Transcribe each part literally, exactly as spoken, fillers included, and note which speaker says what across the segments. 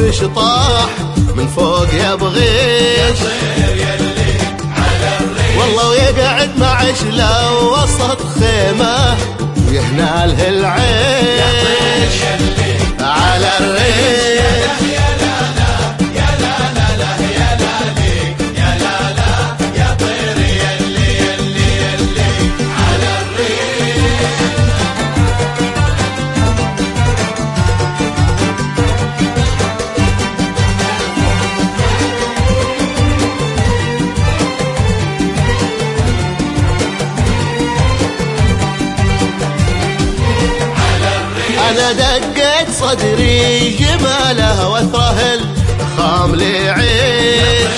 Speaker 1: وبشطاح من فوق يبغيش والله ويقعد مع عشله وسط خيمه ويهناله العيش على الريش. أنا دقيت صدري جماله واثره الخام ليعيش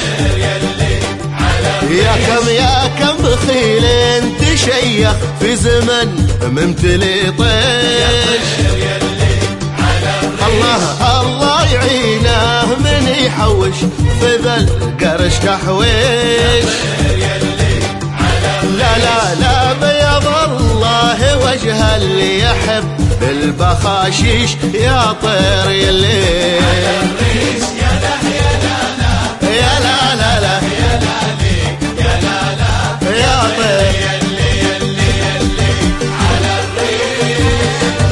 Speaker 1: يا كم يا كم بخيل تشيخ في زمن ممتلي طيش. الله الله يعينه من يحوش في ذا القرش تحويش. لا لا لا بيض الله وجه اللي يحب بالبخاشيش يا طير يلي يا لا يا لا يا لا لا لا يا لا يا لا لا يا طير يلي يلي يلي على الريش.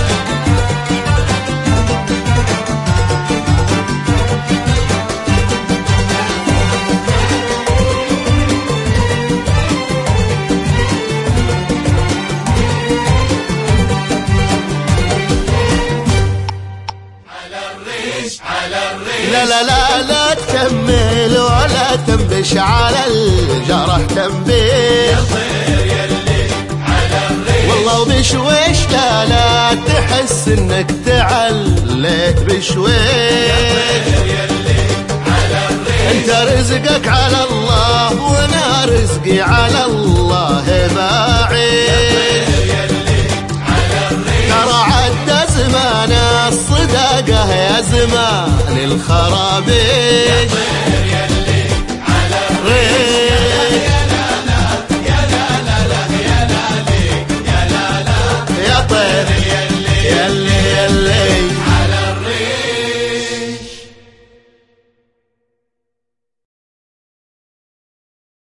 Speaker 1: لا لا لا لا تكمل ولا تنبش على الجرح تنبيش والله وبشويش لا لا تحس انك تعليت بشويش. انت رزقك على الله وانا رزقي على الله باعيش. ترى عدى زمان الصداقة يا زمان الخرابيش.